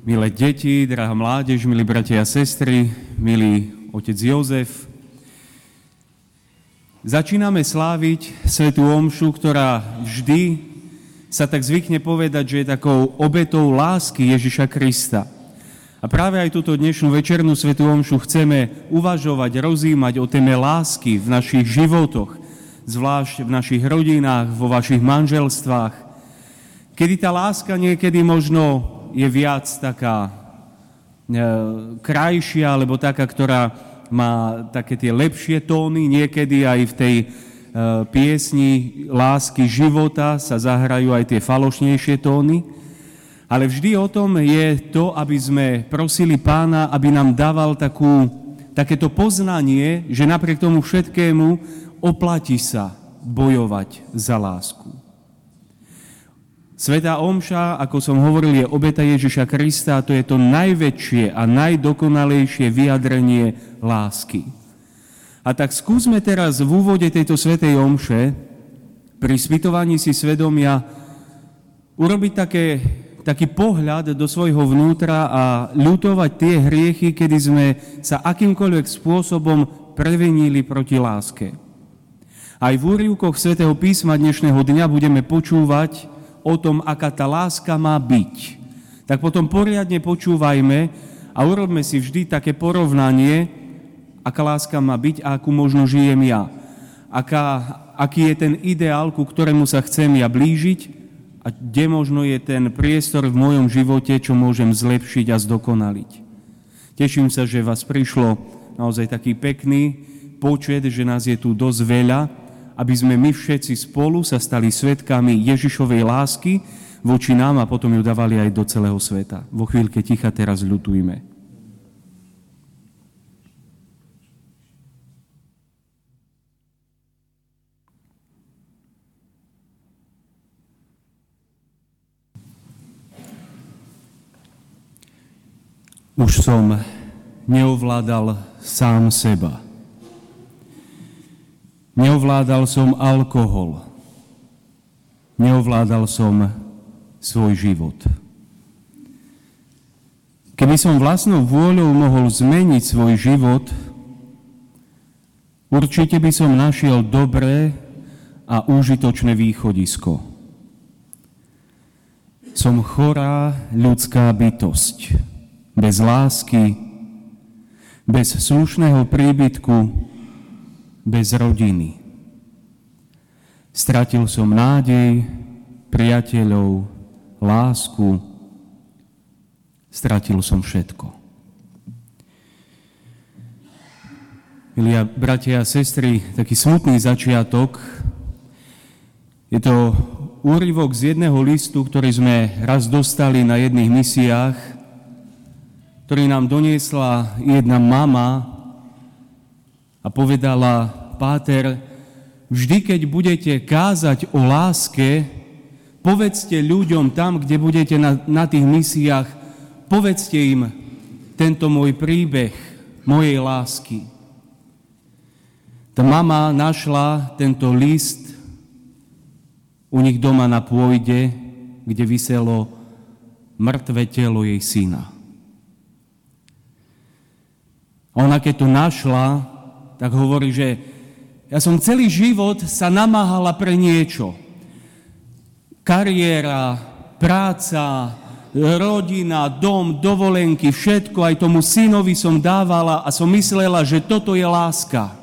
Milé deti, drahá mládež, milí bratia a sestry, milý otec Jozef. Začíname sláviť svätú omšu, ktorá vždy sa tak zvykne povedať, že je takou obetou lásky Ježiša Krista. A práve aj túto dnešnú večernú svätú omšu chceme uvažovať, rozímať o téme lásky v našich životoch, zvlášť v našich rodinách, vo vašich manželstvách, kedy tá láska niekedy možno je viac taká krajšia, alebo taká, ktorá má také tie lepšie tóny. Niekedy aj v tej piesni lásky života sa zahrajú aj tie falošnejšie tóny. Ale vždy o tom je to, aby sme prosili Pána, aby nám dával takéto poznanie, že napriek tomu všetkému oplatí sa bojovať za lásku. Svätá omša, ako som hovoril, je obeta Ježiša Krista a to je to najväčšie a najdokonalejšie vyjadrenie lásky. A tak skúsme teraz v úvode tejto svätej omše pri spytovaní si svedomia urobiť taký pohľad do svojho vnútra a ľutovať tie hriechy, kedy sme sa akýmkoľvek spôsobom previnili proti láske. Aj v úryvkoch svätého písma dnešného dňa budeme počúvať o tom, aká tá láska má byť. Tak potom poriadne počúvajme a urobme si vždy také porovnanie, aká láska má byť a akú možno žijem ja. Aký je ten ideál, ku ktorému sa chcem ja blížiť a kde možno je ten priestor v mojom živote, čo môžem zlepšiť a zdokonaliť. Teším sa, že vás prišlo naozaj taký pekný počet, že nás je tu dosť veľa, aby sme my všetci spolu sa stali svedkami Ježišovej lásky voči nám a potom ju dávali aj do celého sveta. Vo chvíľke ticha teraz ľutujme. Už som neovládal sám seba. Neovládal som alkohol. Neovládal som svoj život. Keby som vlastnou vôľou mohol zmeniť svoj život, určite by som našiel dobré a užitočné východisko. Som chorá ľudská bytosť, bez lásky, bez slušného príbytku, bez rodiny. Stratil som nádej, priateľov, lásku. Stratil som všetko. Milí bratia a sestry, taký smutný začiatok. Je to úryvok z jedného listu, ktorý sme raz dostali na jedných misiách, ktorý nám doniesla jedna mama, a povedala: Páter, vždy, keď budete kázať o láske, povedzte ľuďom tam, kde budete na tých misiách, povedzte im tento môj príbeh mojej lásky. Tá mama našla tento list u nich doma na pôjde, kde viselo mŕtve telo jej syna. A ona, keď to našla, tak hovorí, že ja som celý život sa namáhala pre niečo. Kariéra, práca, rodina, dom, dovolenky, všetko, aj tomu synovi som dávala a som myslela, že toto je láska.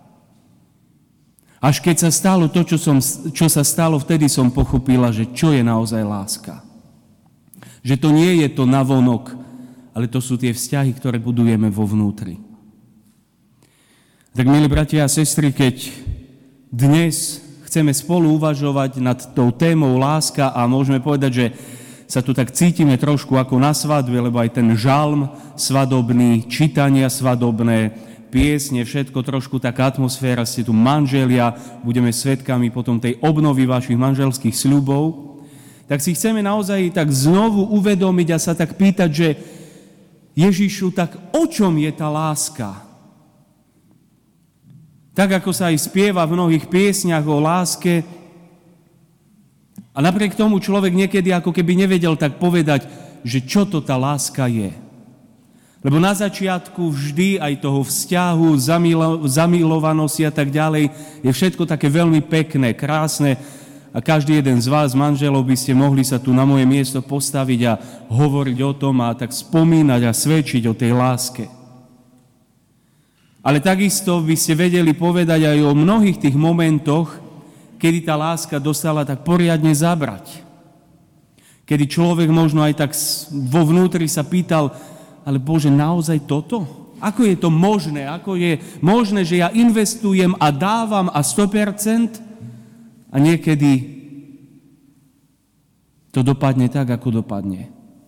Až keď sa stalo to, čo sa stalo, vtedy som pochopila, že čo je naozaj láska. Že to nie je to navonok, ale to sú tie vzťahy, ktoré budujeme vo vnútri. Tak, milí bratia a sestry, keď dnes chceme spolu uvažovať nad tou témou láska a môžeme povedať, že sa tu tak cítime trošku ako na svadbe, lebo aj ten žalm svadobný, čítania svadobné, piesne, všetko trošku taká atmosféra, ste tu manželia, budeme svedkami potom tej obnovy vašich manželských sľubov, tak si chceme naozaj tak znovu uvedomiť a sa tak pýtať, že Ježišu, tak o čom je tá láska? Tak, ako sa aj spieva v mnohých piesňach o láske, a napriek tomu človek niekedy ako keby nevedel tak povedať, že čo to tá láska je. Lebo na začiatku vždy aj toho vzťahu, zamilovanosti a tak ďalej je všetko také veľmi pekné, krásne a každý jeden z vás, manželov, by ste mohli sa tu na moje miesto postaviť a hovoriť o tom a tak spomínať a svedčiť o tej láske. Ale takisto by ste vedeli povedať aj o mnohých tých momentoch, kedy tá láska dostala tak poriadne zabrať. Kedy človek možno aj tak vo vnútri sa pýtal, ale Bože, naozaj toto? Ako je to možné? Ako je možné, že ja investujem a dávam a 100%? A niekedy to dopadne tak, ako dopadne.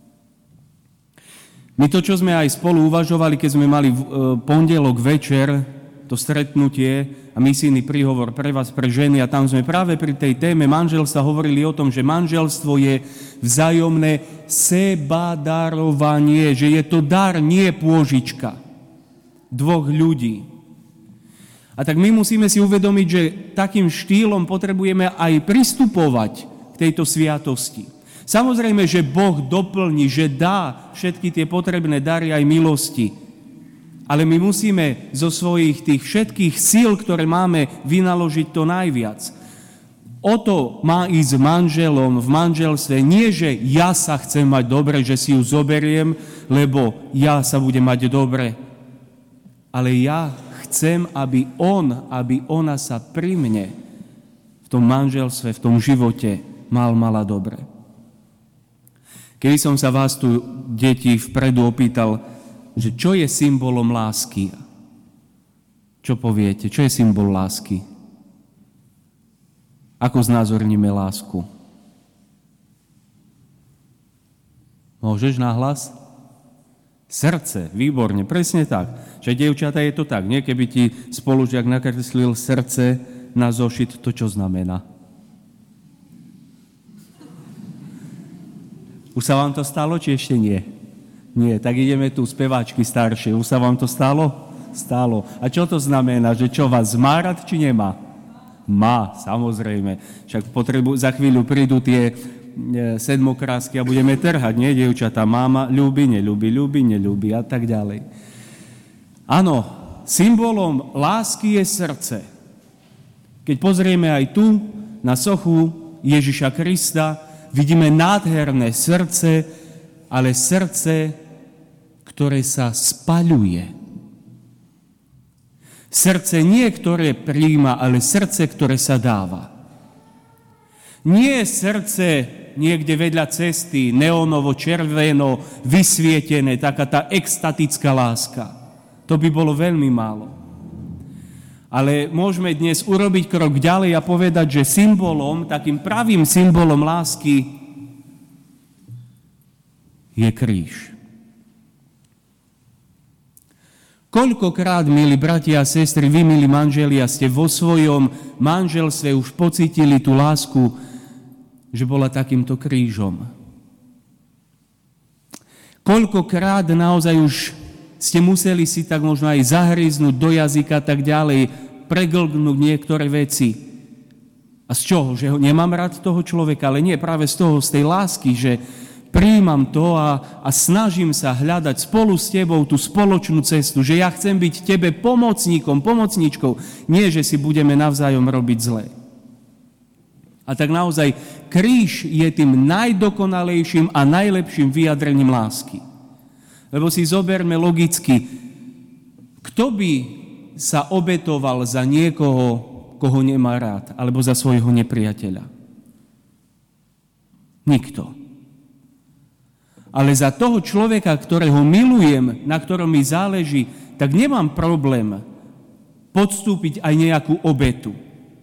My to, čo sme aj spolu uvažovali, keď sme mali pondelok večer, to stretnutie a misijný príhovor pre vás, pre ženy, a tam sme práve pri tej téme manželstva hovorili o tom, že manželstvo je vzájomné sebadarovanie, že je to dar, nie pôžička dvoch ľudí. A tak my musíme si uvedomiť, že takým štýlom potrebujeme aj pristupovať k tejto sviatosti. Samozrejme, že Boh doplní, že dá všetky tie potrebné dary aj milosti. Ale my musíme zo svojich tých všetkých síl, ktoré máme, vynaložiť to najviac. O to má ísť manželom v manželstve. Nie, že ja sa chcem mať dobre, že si ju zoberiem, lebo ja sa budem mať dobre. Ale ja chcem, aby ona sa pri mne v tom manželstve, v tom živote mala dobre. Kedy som sa vás tu, deti, vpredu opýtal, že čo je symbolom lásky? Čo poviete? Čo je symbol lásky? Ako znázorníme lásku? Môžeš nahlas? Srdce, výborne, presne tak. Že dievčatá je to tak, nie? Keby ti spolužiak nakreslil srdce na zošit, to čo znamená? Už sa vám to stalo, či ešte nie? Nie, tak ideme tu speváčky staršie. Už sa vám to stalo? Stalo. A čo to znamená? Že čo, vás má rád, či nemá? Má, samozrejme. Však za chvíľu prídu tie sedmokrásky a budeme trhať, nie, dievčatá? Máma ľúbi, neľúbi a tak ďalej. Áno, symbolom lásky je srdce. Keď pozrieme aj tu na sochu Ježiša Krista, vidíme nádherné srdce, ale srdce, ktoré sa spaľuje. Srdce nie, ktoré prijíma, ale srdce, ktoré sa dáva. Nie srdce niekde vedľa cesty, neónovo, červeno, vysvietené, taká tá extatická láska. To by bolo veľmi málo. Ale môžeme dnes urobiť krok ďalej a povedať, že symbolom, takým pravým symbolom lásky je kríž. Koľkokrát, milí bratia a sestry, vy, milí manželia, ste vo svojom manželstve už pocítili tú lásku, že bola takýmto krížom. Koľkokrát naozaj už ste museli si tak možno aj zahryznúť do jazyka tak ďalej, preglgnúť niektoré veci. A z čoho? Že nemám rád toho človeka, ale nie, práve z toho, z tej lásky, že prijímam to a snažím sa hľadať spolu s tebou tú spoločnú cestu, že ja chcem byť tebe pomocníčkou, nie, že si budeme navzájom robiť zlé. A tak naozaj kríž je tým najdokonalejším a najlepším vyjadrením lásky. Lebo si zoberme logicky, kto by sa obetoval za niekoho, koho nemá rád, alebo za svojho nepriateľa? Nikto. Ale za toho človeka, ktorého milujem, na ktorom mi záleží, tak nemám problém podstúpiť aj nejakú obetu.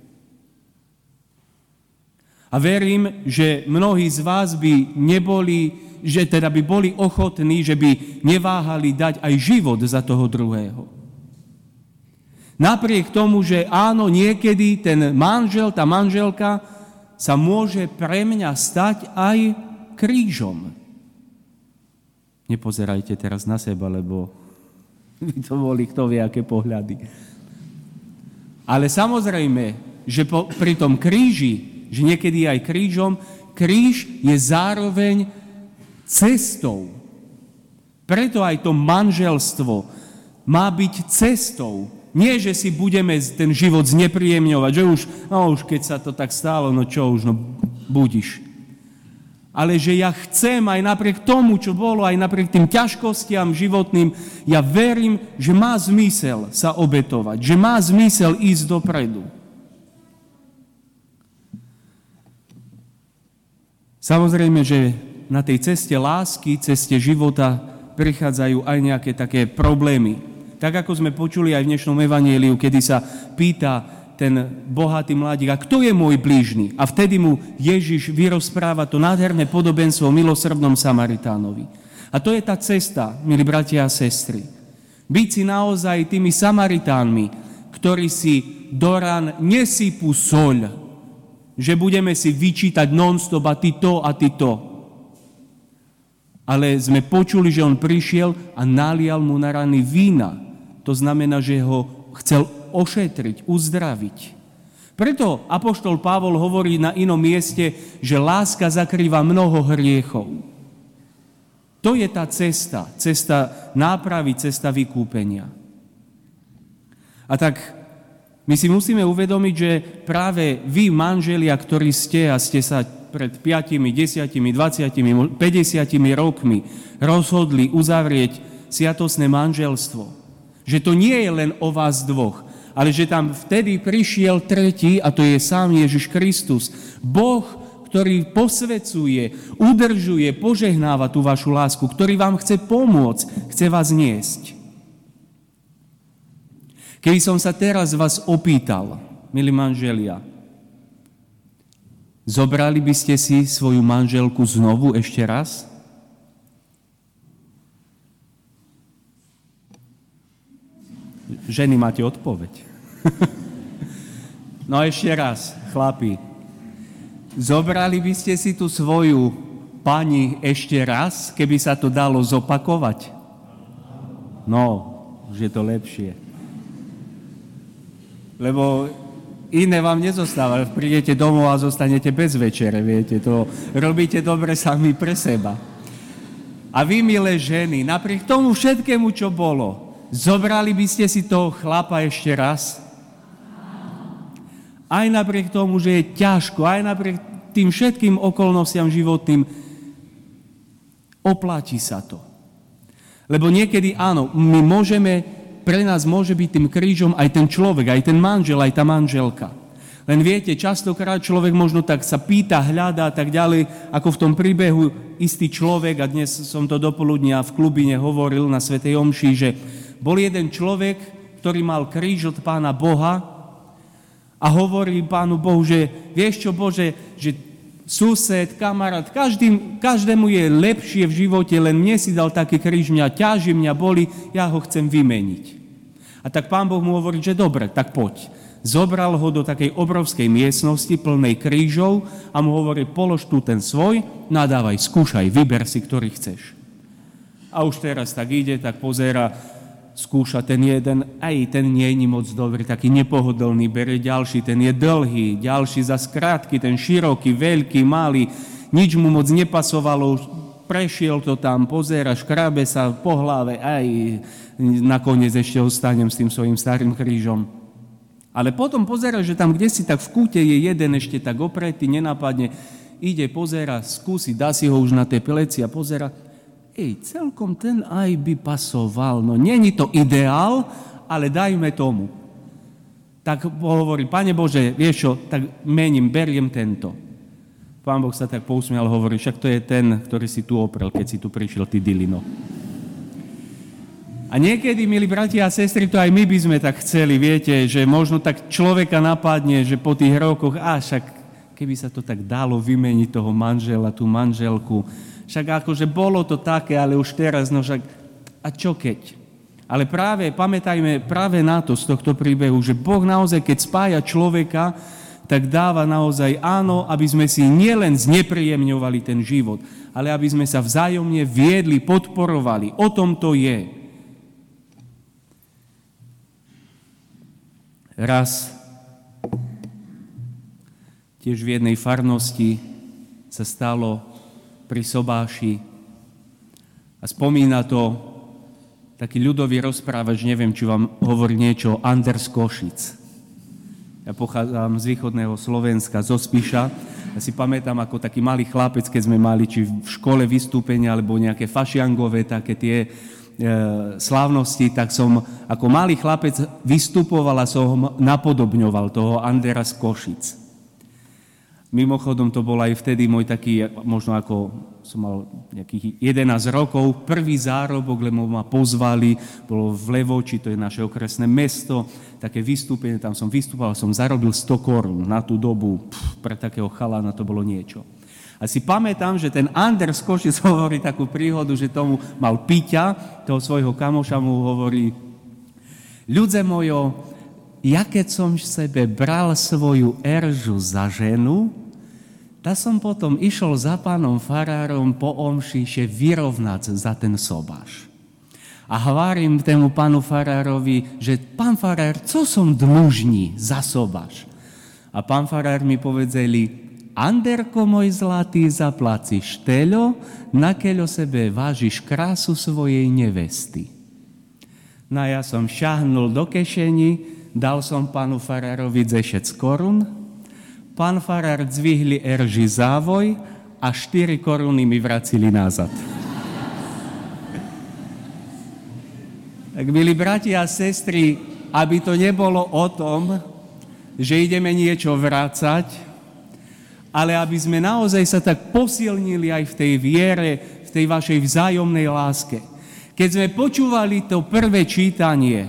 A verím, že mnohí z vás by by boli ochotní, že by neváhali dať aj život za toho druhého. Napriek tomu, že áno, niekedy ten manžel, tá manželka sa môže pre mňa stať aj krížom. Nepozerajte teraz na seba, lebo by to boli kto vie, aké pohľady. Ale samozrejme, že pri tom kríži, že niekedy aj krížom, kríž je zároveň cestou. Preto aj to manželstvo má byť cestou. Nie, že si budeme ten život znepríjemňovať, že už keď sa to tak stalo, budiš. Ale že ja chcem aj napriek tomu, čo bolo, aj napriek tým ťažkostiam životným, ja verím, že má zmysel sa obetovať, že má zmysel ísť dopredu. Samozrejme, že na tej ceste lásky, ceste života prichádzajú aj nejaké také problémy. Tak ako sme počuli aj v dnešnom evanjeliu, kedy sa pýta ten bohatý mladík, a kto je môj blížny? A vtedy mu Ježiš vyrozpráva to nádherné podobenstvo o milosrdnom Samaritánovi. A to je tá cesta, milí bratia a sestry. Byť si naozaj tými Samaritánmi, ktorí si do rán nesypú soľ, že budeme si vyčítať non-stop a ty to. Ale sme počuli, že on prišiel a nalial mu na rany vína. To znamená, že ho chcel ošetriť, uzdraviť. Preto apoštol Pavol hovorí na inom mieste, že láska zakrýva mnoho hriechov. To je tá cesta nápravy, cesta vykúpenia. A tak my si musíme uvedomiť, že práve vy, manželia, ktorí ste sa pred 5, 10, 20, 50 rokmi rozhodli uzavrieť sviatostné manželstvo, že to nie je len o vás dvoch, ale že tam vtedy prišiel tretí, a to je sám Ježiš Kristus. Boh, ktorý posvecuje, udržuje, požehnáva tú vašu lásku, ktorý vám chce pomôcť, chce vás niesť. Keby som sa teraz vás opýtal, milí manželia, zobrali by ste si svoju manželku znovu ešte raz? Ženy, máte odpoveď. No ešte raz, chlapi. Zobrali by ste si tú svoju pani ešte raz, keby sa to dalo zopakovať? No, už je to lepšie. Lebo iné vám nezostáva. Prídete domov a zostanete bez večere, viete. To robíte dobre sami pre seba. A vy, milé ženy, napriek tomu všetkému, čo bolo, zobrali by ste si toho chlapa ešte raz? Aj napriek tomu, že je ťažko, aj napriek tým všetkým okolnostiam životným, oplatí sa to. Lebo niekedy áno, pre nás môže byť tým krížom aj ten človek, aj ten manžel, aj tá manželka. Len viete, častokrát človek možno tak sa pýta, hľadá a tak ďalej, ako v tom príbehu istý človek, a dnes som to dopoludnia v klubine hovoril na svätej omši, že bol jeden človek, ktorý mal kríž od Pána Boha a hovorí Pánu Bohu, že vieš čo, Bože, že sused, kamarát, každému je lepšie v živote, len mne si dal taký kríž, mňa ťaží, mňa boli, ja ho chcem vymeniť. A tak Pán Boh mu hovorí, že dobre, tak poď. Zobral ho do takej obrovskej miestnosti plnej krížov a mu hovorí, polož tu ten svoj, nadávaj, skúšaj, vyber si, ktorý chceš. A už teraz tak ide, tak pozera, skúša ten jeden, aj ten nie je moc dobrý, taký nepohodlný, bere ďalší, ten je dlhý, ďalší zas krátky, ten široký, veľký, malý, nič mu moc nepasovalo, prešiel to tam, pozera, škrabe sa po hlave, aj nakoniec ešte ostanem s tým svojím starým krížom. Ale potom pozera, že tam kdesi tak v kúte je jeden ešte tak opretý, nenápadne, ide, pozera, skúsi, dá si ho už na tej pleci a pozera, celkom ten aj by pasoval. No, není to ideál, ale dajme tomu. Tak hovorí, Pane Bože, vieš čo, tak beriem tento. Pán Boh sa tak pousmial, hovorí, však to je ten, ktorý si tu oprel, keď si tu prišiel, ty dilino. A niekedy, milí bratia a sestry, to aj my by sme tak chceli, viete, že možno tak človeka napadne, že po tých rokoch, však keby sa to tak dalo vymeniť toho manžela, tú manželku, však akože bolo to také, ale už teraz, no však, a čo keď? Ale pamätajme práve na to z tohto príbehu, že Boh naozaj, keď spája človeka, tak dáva naozaj áno, aby sme si nielen znepríjemňovali ten život, ale aby sme sa vzájomne viedli, podporovali. O tom to je. Raz tiež v jednej farnosti sa stalo pri sobáši A spomína to taký ľudový rozprávač, neviem, či vám hovorí niečo, Anders Košic. Ja pochádzam z východného Slovenska, zo Spiša. Ja si pamätám, ako taký malý chlapec, keď sme mali či v škole vystúpenia, alebo nejaké fašiangové, také tie slávnosti, tak som ako malý chlapec vystupoval a som napodobňoval toho Andera z Košic. Mimochodom, to bol aj vtedy môj taký, možno ako som mal nejakých 11 rokov, prvý zárobok, lebo ma pozvali, bolo v Levoči, to je naše okresné mesto, také vystúpenie, tam som vystupoval, som zarobil 100 korún na tú dobu, pre takého chalána to bolo niečo. A si pamätám, že ten Anders Košic hovorí takú príhodu, že tomu mal Piťa, toho svojho kamoša mu hovorí: ľudze mojo, ja keď som sebe bral svoju Eržu za ženu, tak som potom išiel za pánom farárom po omši vyrovnať za ten sobáš. A hovorím tému pánu farárovi, že pán farár, co som dlužní za sobáš? A pán farár mi povedzeli: Anderko môj zlatý, zaplaciš teľo, nakeľo sebe vážiš krásu svojej nevesty. No ja som šahnul do kešeni, dal som pánu farárovi 10 korún, pán farár zvihli Erži závoj a 4 koruny mi vracili nazad. Tak, milí bratia a sestry, aby to nebolo o tom, že ideme niečo vrácať, ale aby sme naozaj sa tak posilnili aj v tej viere, v tej vašej vzájomnej láske. Keď sme počúvali to prvé čítanie,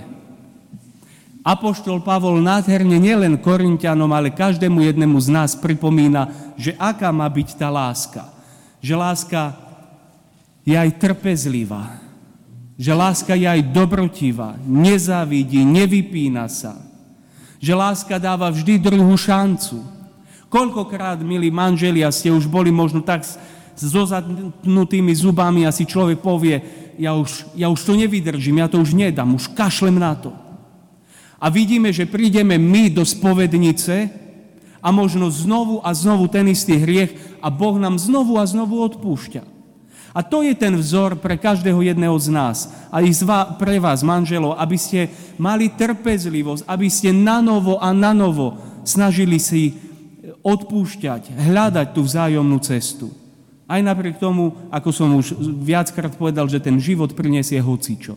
apoštol Pavol nádherne nielen Korinťanom, ale každému jednému z nás pripomína, že aká má byť tá láska. Že láska je aj trpezlivá, že láska je aj dobrotivá, nezávidí, nevypína sa, že láska dáva vždy druhú šancu. Koľkokrát, milí manželia, ste už boli možno tak so zatnutými zubami a si človek povie: ja už to nevydržím, ja to už nedám, už kašlem na to. A vidíme, že prídeme my do spovednice a možno znovu a znovu ten istý hriech a Boh nám znovu a znovu odpúšťa. A to je ten vzor pre každého jedného z nás, aj pre vás, manželov, aby ste mali trpezlivosť, aby ste nanovo a nanovo snažili si odpúšťať, hľadať tú vzájomnú cestu. Aj napriek tomu, ako som už viackrát povedal, že ten život prinesie hocičo.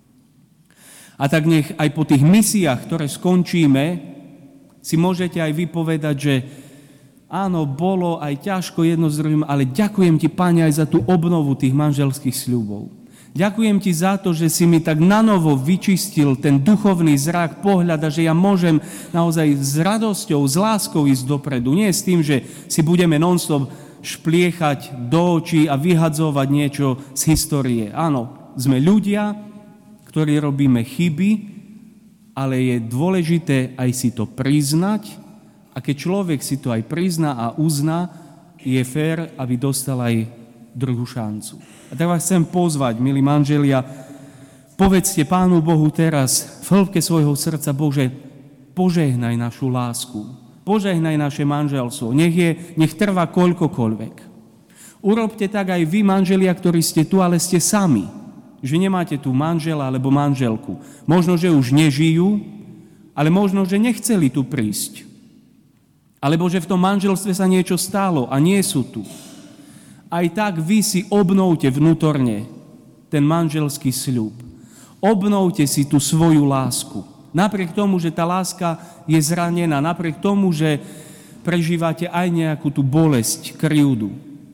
A tak nech aj po tých misiách, ktoré skončíme, si môžete aj vypovedať, že áno, bolo aj ťažko jedno s druhým, ale ďakujem ti, Pane, aj za tú obnovu tých manželských sľubov. Ďakujem ti za to, že si mi tak nanovo vyčistil ten duchovný zrak, pohľad a že ja môžem naozaj s radosťou, s láskou ísť dopredu. Nie s tým, že si budeme non-stop špliechať do očí a vyhadzovať niečo z histórie. Áno, sme ľudia, ktorí robíme chyby, ale je dôležité aj si to priznať a keď človek si to aj prizná a uzná, je fér, aby dostal aj druhú šancu. A tak vás chcem pozvať, milí manželia, povedzte Pánu Bohu teraz v hĺbke svojho srdca: Bože, požehnaj našu lásku, požehnaj naše manželstvo, nech trvá koľkokoľvek. Urobte tak aj vy, manželia, ktorí ste tu, ale ste sami, že nemáte tu manžela alebo manželku. Možno, že už nežijú, ale možno, že nechceli tu prísť. Alebo že v tom manželstve sa niečo stalo a nie sú tu. Aj tak vy si obnovte vnútorne ten manželský sľub. Obnovte si tú svoju lásku. Napriek tomu, že tá láska je zranená, napriek tomu, že prežívate aj nejakú tú bolesť, krivdu.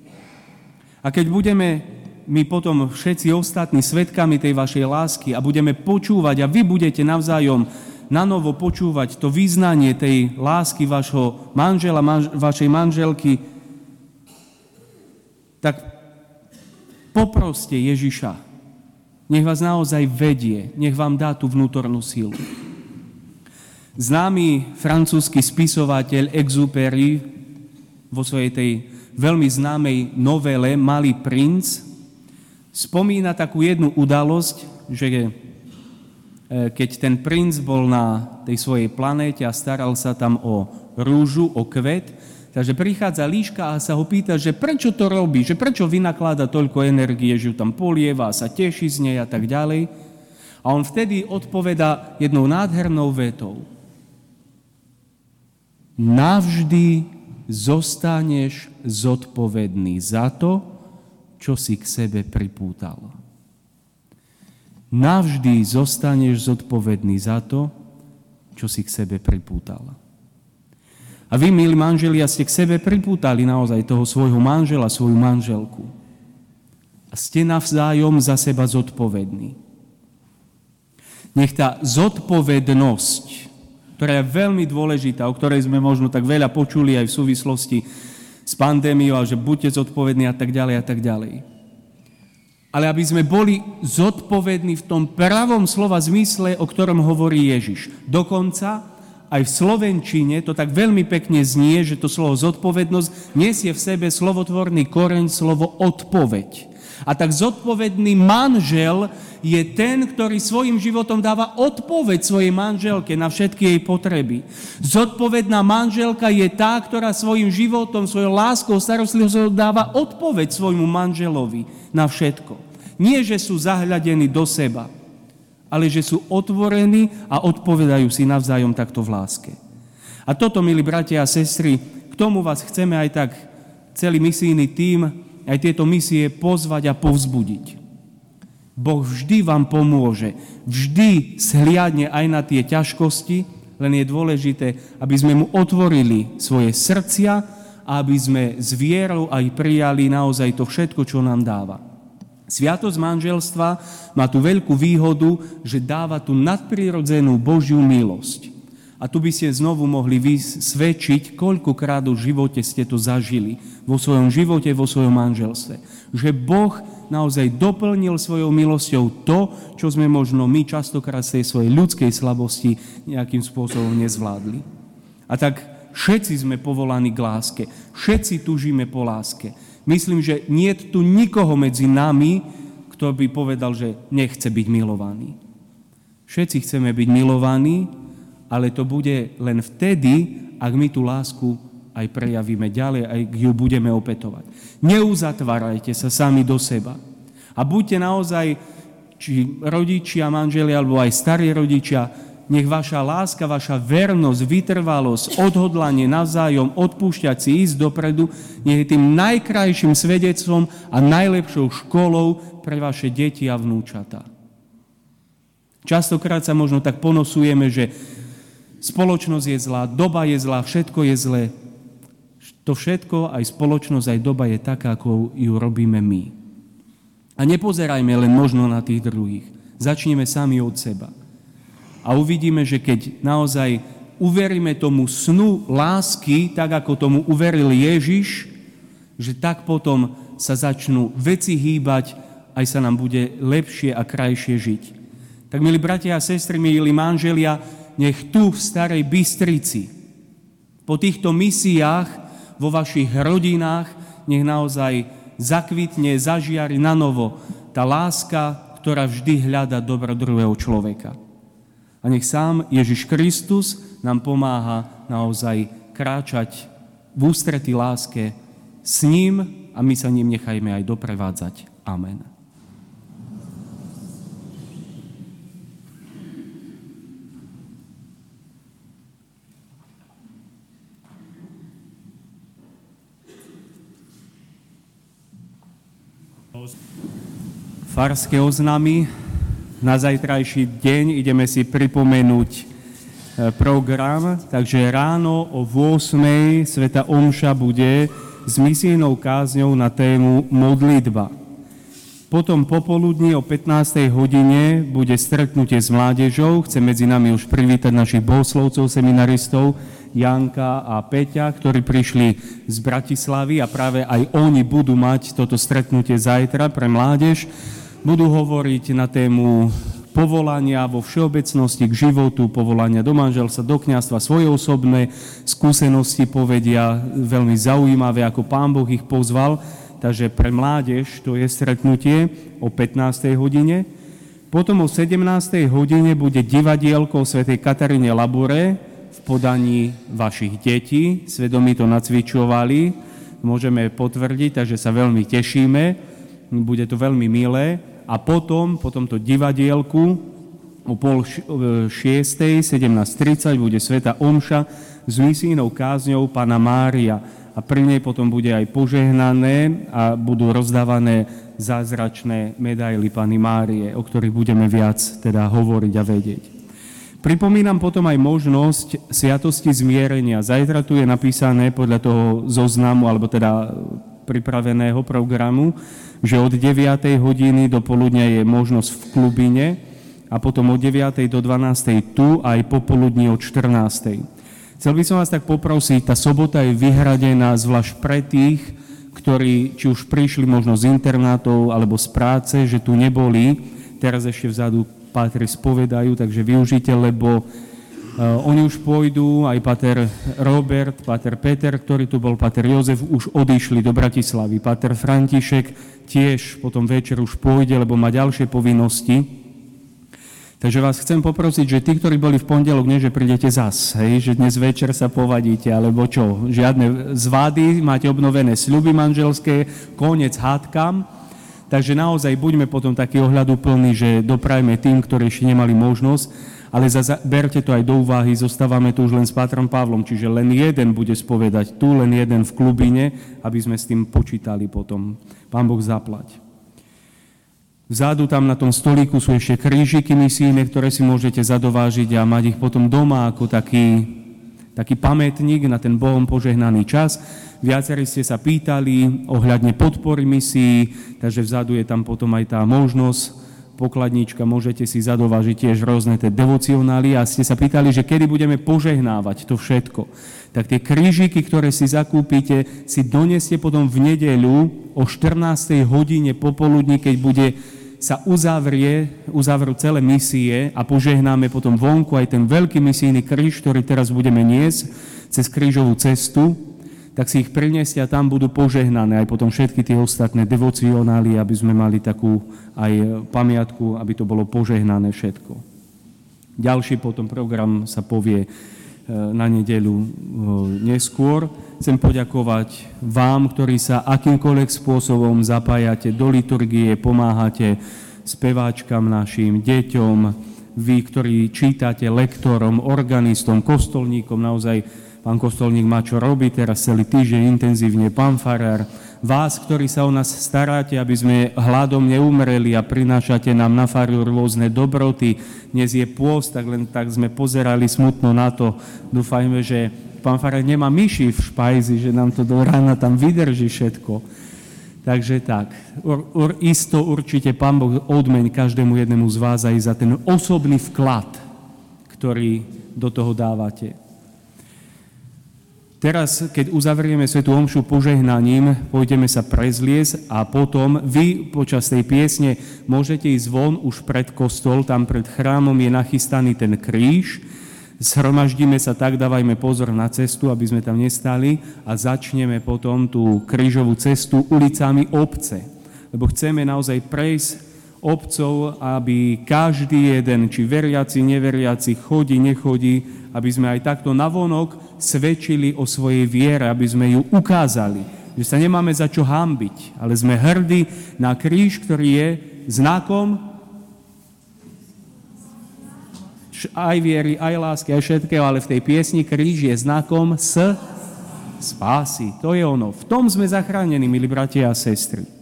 A keď budeme my potom všetci ostatní svedkami tej vašej lásky a budeme počúvať a vy budete navzájom nanovo počúvať to význanie tej lásky vašho manžela, vašej manželky, tak poproste Ježiša, nech vás naozaj vedie, nech vám dá tú vnútornú silu. Známy francúzsky spisovateľ Exupéry vo svojej tej veľmi známej novele Malý princ spomína takú jednu udalosť, že keď ten princ bol na tej svojej planéte a staral sa tam o rúžu, o kvet, Takže prichádza líška a sa ho pýta, že prečo to robí, že prečo vynakláda toľko energie, že ju tam polieva a sa teší z nej a tak ďalej. A on vtedy odpovedá jednou nádhernou vetou. Navždy zostaneš zodpovedný za to, čo si k sebe pripútal. Navždy zostaneš zodpovedný za to, čo si k sebe pripútal. A vy, milí manželia, ste k sebe pripútali naozaj toho svojho manžela, svoju manželku. A ste navzájom za seba zodpovední. Nech tá zodpovednosť, ktorá je veľmi dôležitá, o ktorej sme možno tak veľa počuli aj v súvislosti s pandémiou, že buďte zodpovední a tak ďalej a tak ďalej. Ale aby sme boli zodpovední v tom pravom slova zmysle, o ktorom hovorí Ježiš. Dokonca aj v slovenčine to tak veľmi pekne znie, že to slovo zodpovednosť nesie v sebe slovotvorný koreň slovo odpoveď. A tak zodpovedný manžel je ten, ktorý svojim životom dáva odpoveď svojej manželke na všetky jej potreby. Zodpovedná manželka je tá, ktorá svojim životom, svojou láskou, starostlivosťou dáva odpoveď svojmu manželovi na všetko. Nie, že sú zahľadení do seba, ale že sú otvorení a odpovedajú si navzájom takto v láske. A toto, milí bratia a sestry, k tomu vás chceme aj tak celý misijný tím, aj tieto misie pozvať a povzbudiť. Boh vždy vám pomôže, vždy shliadne aj na tie ťažkosti, len je dôležité, aby sme mu otvorili svoje srdcia a aby sme s vierou aj prijali naozaj to všetko, čo nám dáva. Sviatosť manželstva má tú veľkú výhodu, že dáva tú nadprirodzenú Božiu milosť. A tu by ste znovu mohli vysvedčiť, koľkokrát v živote ste to zažili. Vo svojom živote, vo svojom manželstve. Že Boh naozaj doplnil svojou milosťou to, čo sme možno my častokrát z tej svojej ľudskej slabosti nejakým spôsobom nezvládli. A tak všetci sme povolaní k láske. Všetci túžime po láske. Myslím, že nie je tu nikoho medzi nami, kto by povedal, že nechce byť milovaný. Všetci chceme byť milovaní, ale to bude len vtedy, ak my tú lásku aj prejavíme ďalej, aj ju budeme opätovať. Neuzatvárajte sa sami do seba. A buďte naozaj, či rodičia, manželia, alebo aj starí rodičia, nech vaša láska, vaša vernosť, vytrvalosť, odhodlanie navzájom odpúšťať si, ísť dopredu, nech je tým najkrajším svedectvom a najlepšou školou pre vaše deti a vnúčatá. Častokrát sa možno tak ponosujeme, že spoločnosť je zlá, doba je zlá, všetko je zlé. To všetko, aj spoločnosť, aj doba je taká, ako ju robíme my. A nepozerajme len možno na tých druhých. Začneme sami od seba. A uvidíme, že keď naozaj uveríme tomu snu lásky, tak ako tomu uveril Ježiš, že tak potom sa začnú veci hýbať, aj sa nám bude lepšie a krajšie žiť. Tak, milí bratia a sestry, milí manželia, nech tu v Starej Bystrici, po týchto misiách, vo vašich rodinách, nech naozaj zakvitne, zažiari na novo tá láska, ktorá vždy hľada dobro druhého človeka. A nech sám Ježiš Kristus nám pomáha naozaj kráčať v ústretí láske s ním a my sa ním nechajme aj doprevádzať. Amen. Farské oznámy. Na zajtrajší deň ideme si pripomenúť program, takže ráno o 8:00 svätá omša bude s misijnou kázňou na tému modlitba. Potom popoludní o 15:00 hodine bude stretnutie s mládežou. Chcem medzi nami už privítať našich bohoslovcov, seminaristov Janka a Peťa, ktorí prišli z Bratislavy a práve aj oni budú mať toto stretnutie zajtra pre mládež. Budú hovoriť na tému povolania vo všeobecnosti k životu, povolania do manželstva, do kňazstva, svoje osobné skúsenosti povedia veľmi zaujímavé, ako Pán Boh ich pozval. Takže pre mládež to je stretnutie o 15:00 hodine. Potom o 17:00 hodine bude divadielko o svätej Kataríne Labure v v podaní vašich detí. Svedomí to nacvičovali, môžeme potvrdiť, takže sa veľmi tešíme, bude to veľmi milé. A potom po tomto divadielku o 5:30, 17:30 bude svätá omša s misijnou kázňou Panna Mária. A pri nej potom bude aj požehnané a budú rozdávané zázračné medaily Panny Márie, o ktorých budeme viac teda hovoriť a vedieť. Pripomínam potom aj možnosť sviatosti zmierenia. Zajtra tu je napísané podľa toho zoznamu, alebo teda pripraveného programu, že od 9. hodiny do poludnia je možnosť v klubine a potom od 9. do 12. tu aj popoludní od 14. Chcel by som vás tak poprosiť, tá sobota je vyhradená zvlášť pre tých, ktorí či už prišli možno z internátov alebo z práce, že tu neboli, teraz ešte vzadu pátri spovedajú, takže využite, lebo oni už pôjdu, aj páter Robert, páter Peter, ktorý tu bol, páter Jozef, už odišli do Bratislavy. Páter František tiež potom večer už pôjde, lebo má ďalšie povinnosti. Takže vás chcem poprosiť, že tí, ktorí boli v pondelok, nie že prídete zas, hej, že dnes večer sa povadíte, alebo čo, žiadne zvady, máte obnovené sľuby manželské, koniec hádkam, takže naozaj buďme potom takí ohľaduplní, že doprajme tým, ktorí ešte nemali možnosť, ale berte to aj do úvahy, zostávame tu už len s pátrom Pavlom, čiže len jeden bude spovedať tu, len jeden v klubine, aby sme s tým počítali potom. Pán Boh zaplať. Vzadu tam na tom stolíku sú ešte krížiky misijné, ktoré si môžete zadovážiť a mať ich potom doma ako taký pamätník na ten Bohom požehnaný čas. Viacerí ste sa pýtali ohľadne podpory misií, takže vzadu je tam potom aj tá možnosť, pokladnička, môžete si zadovážiť tiež rôzne tie devocionály a ste sa pýtali, že kedy budeme požehnávať to všetko. Tak tie krížiky, ktoré si zakúpite, si doneste potom v nedeľu o 14. hodine popoludní, keď sa uzavrú celé misie a požehnáme potom vonku aj ten veľký misijný kríž, ktorý teraz budeme niesť cez krížovú cestu, tak si ich prineste a tam budú požehnané aj potom všetky tie ostatné devocionály, aby sme mali takú aj pamiatku, aby to bolo požehnané všetko. Ďalší potom program sa povie na nedeľu neskôr. Chcem poďakovať vám, ktorí sa akýmkoľvek spôsobom zapájate do liturgie, pomáhate speváčkam našim, deťom, vy, ktorí čítate lektorom, organistom, kostolníkom, naozaj pán kostolník má čo robiť, teraz celý týždeň intenzívne, pán farár, vás, ktorí sa o nás staráte, aby sme hladom neumreli a prinášate nám na faru rôzne dobroty. Dnes je pôst, tak len tak sme pozerali smutno na to. Dúfajme, že pán farár nemá myši v špajzi, že nám to do rána tam vydrží všetko. Takže tak, isto určite Pán Boh odmeň každému jednému z vás aj za ten osobný vklad, ktorý do toho dávate. Teraz, keď uzavrieme svätú omšu požehnaním, pôjdeme sa prezliesť a potom vy počas tej piesne môžete ísť von už pred kostol, tam pred chrámom je nachystaný ten kríž. Zhromaždíme sa tak, dávajme pozor na cestu, aby sme tam nestali a začneme potom tú krížovú cestu ulicami obce. Lebo chceme naozaj prejsť obcov, aby každý jeden, či veriaci, neveriaci, chodí, nechodí, aby sme aj takto navonok svedčili o svojej viere, aby sme ju ukázali. Že sa nemáme za čo hanbiť, ale sme hrdí na kríž, ktorý je znakom aj viery, aj lásky, aj všetkého, ale v tej piesni kríž je znakom spásy. To je ono. V tom sme zachránení, milí bratia a sestry.